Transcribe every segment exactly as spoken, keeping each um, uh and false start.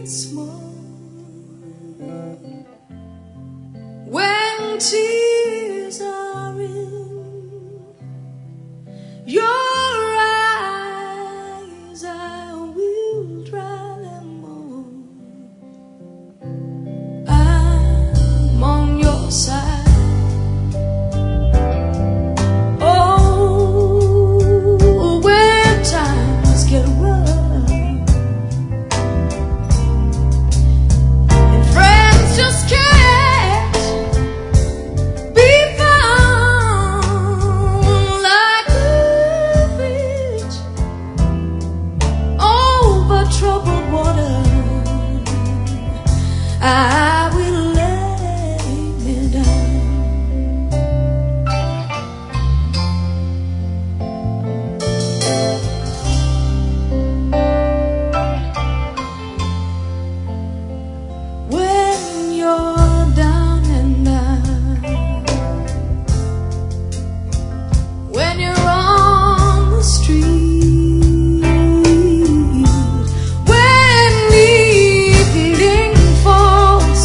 once more. When tears are in your eyes, I will dry them all. I'm on your side. Oh, when times get rough and friends just can't be found like a bridge over troubled water, I will lay me down. When you're down and out, when you're on the street, when evening falls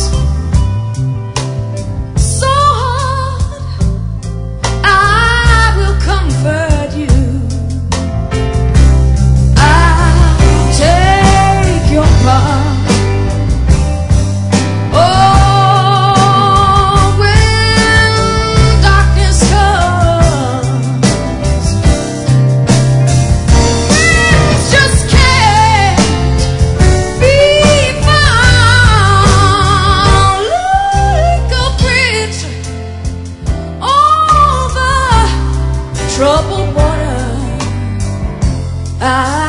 so hard, I will comfort you. I'll take your part. Oh, when darkness comes, friends just can't be found like a bridge over troubled water. I